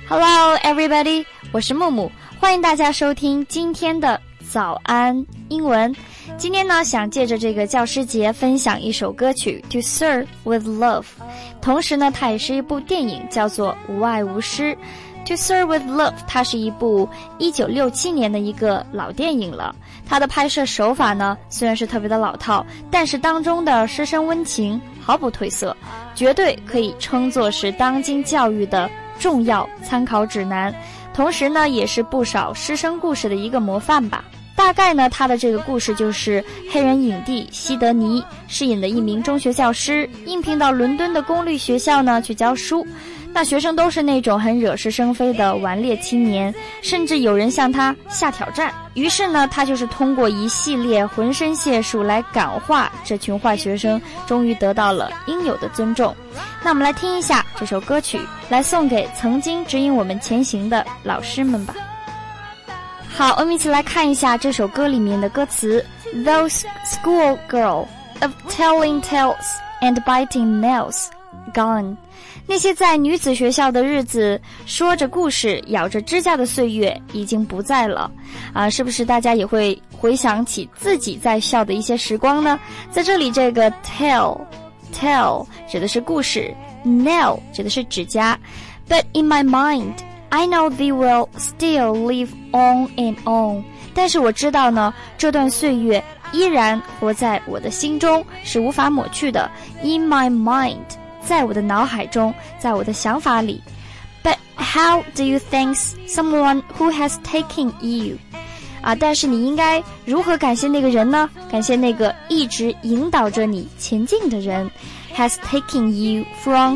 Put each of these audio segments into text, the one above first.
Hello everybody， 我是木木，欢迎大家收听今天的早安英文。今天呢，想借着这个教师节分享一首歌曲 To Serve with Love， 同时呢，它也是一部电影，叫做无爱无师。To Serve with Love， 它是一部1967年的一个老电影了。它的拍摄手法呢，虽然是特别的老套，但是当中的师生温情毫不褪色，绝对可以称作是当今教育的重要参考指南，同时呢，也是不少师生故事的一个模范吧。大概呢，他的这个故事就是黑人影帝西德尼饰演的一名中学教师，应聘到伦敦的公立学校呢去教书。那学生都是那种很惹是生非的顽劣青年，甚至有人向他下挑战。于是呢，他就是通过一系列浑身解数来感化这群坏学生，终于得到了应有的尊重。那我们来听一下这首歌曲，来送给曾经指引我们前行的老师们吧。好，我们一起来看一下这首歌里面的歌词。 Those schoolgirl of telling tales and biting nails gone， 那些在女子学校的日子说着故事咬着指甲的岁月已经不在了是不是大家也会回想起自己在校的一些时光呢？在这里这个 tell 指的是故事， nail 指的是指甲。 But in my mind I know they will still live on and on， 但是我知道呢，这段岁月依然活在我的心中，是无法抹去的。 In my mind， 在我的脑海中，在我的想法里。 But how do you thank someone who has taken you？ 但是你应该如何感谢那个人呢？感谢那个一直引导着你前进的人。 Has taken you from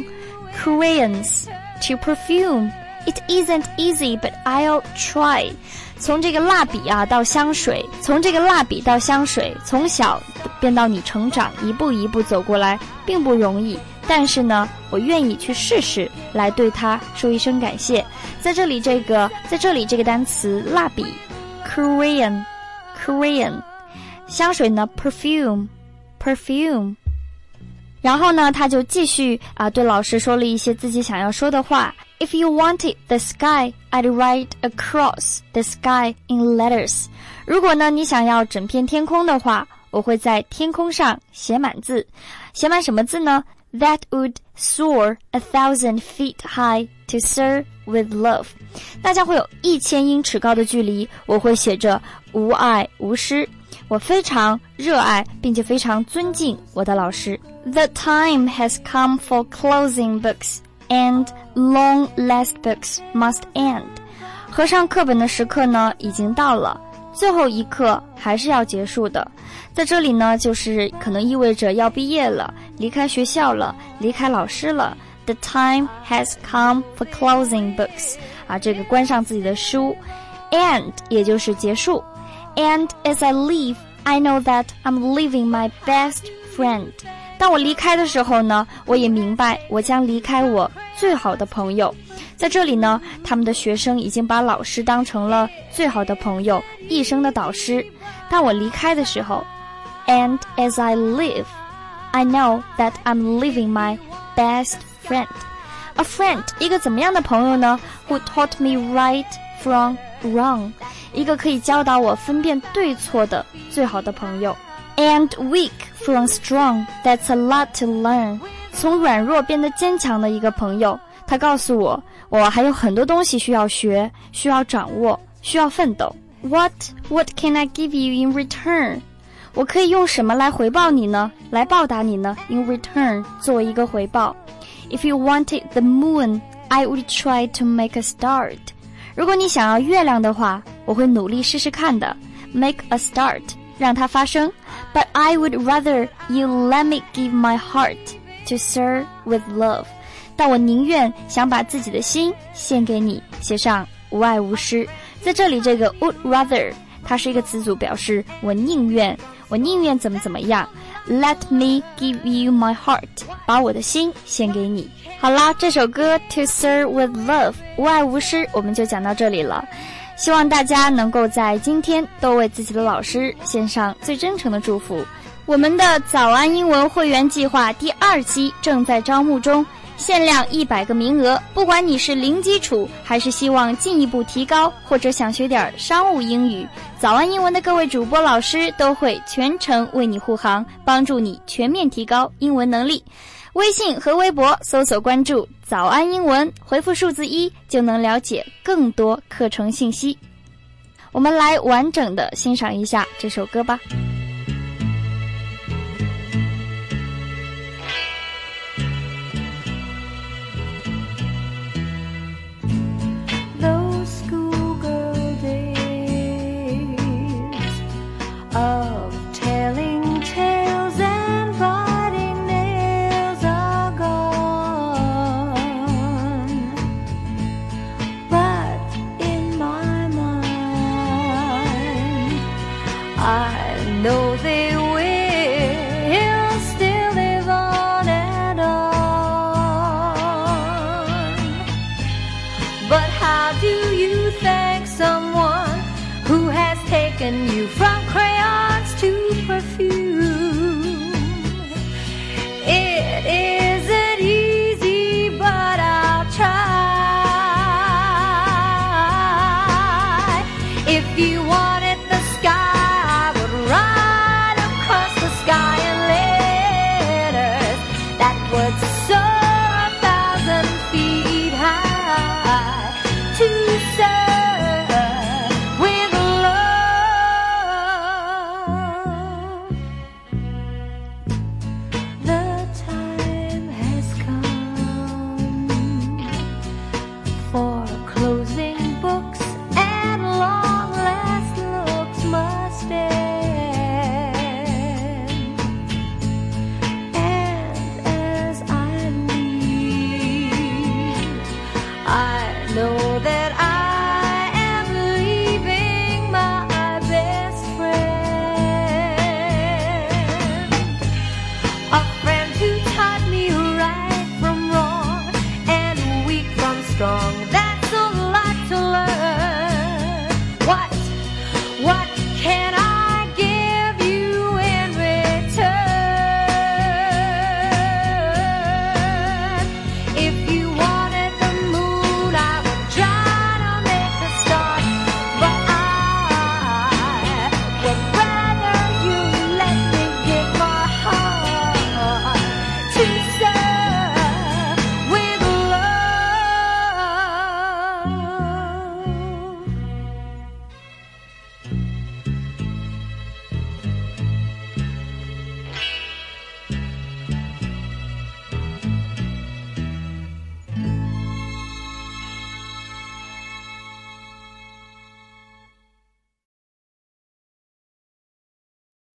crayons to perfume，It isn't easy, but I'll try。 从这个蜡笔到香水，从这个蜡笔到香水，从小变到你成长，一步一步走过来，并不容易。但是呢，我愿意去试试，来对他说一声感谢。在这里这个单词蜡笔 crayon， 香水呢 perfume。然后呢，他就继续对老师说了一些自己想要说的话。If you wanted the sky, I'd write across the sky in letters。 如果呢你想要整片天空的话，我会在天空上写满字。写满什么字呢？ That would soar 1,000 feet high to serve with love。 那将会有1000英尺高的距离，我会写着无爱无师。我非常热爱并且非常尊敬我的老师。 The time has come for closing books and long last books must end。 合上课本的时刻呢已经到了，最后一课还是要结束的。在这里呢，就是可能意味着要毕业了，离开学校了，离开老师了。 The time has come for closing books， 这个关上自己的书。 And 也就是结束。 And as I leave, I know that I'm leaving my best friend。 当我离开的时候呢，我也明白我将离开我最好的朋友。在这里呢，他们的学生已经把老师当成了最好的朋友，一生的导师。当我离开的时候， And as I leave, I know that I'm leaving my best friend。 A friend， 一个怎么样的朋友呢？ Who taught me right from wrong， 一个可以教导我分辨对错的最好的朋友。 And weak from strong, that's a lot to learn， 从软弱变得坚强的一个朋友。他告诉我，我还有很多东西需要学，需要掌握，需要奋斗。 What can I give you in return？ 我可以用什么来回报你呢？来报答你呢？ In return， 作为一个回报。 If you wanted the moon, I would try to make a start。 如果你想要月亮的话，我会努力试试看的。 Make a start， 让它发生。 But I would rather you let me give my heart to serve with love。 但我宁愿想把自己的心献给你，写上无爱无师。在这里这个 would rather 它是一个词组，表示我宁愿怎么样。 Let me give you my heart， 把我的心献给你。好啦，这首歌 To serve with love 无爱无师我们就讲到这里了。希望大家能够在今天都为自己的老师献上最真诚的祝福。我们的早安英文会员计划第2期正在招募中， 限量100个名额，不管你是零基础，还是希望进一步提高，或者想学点商务英语，早安英文的各位主播老师都会全程为你护航，帮助你全面提高英文能力。微信和微博搜索关注早安英文，回复数字1就能了解更多课程信息。我们来完整的欣赏一下这首歌吧。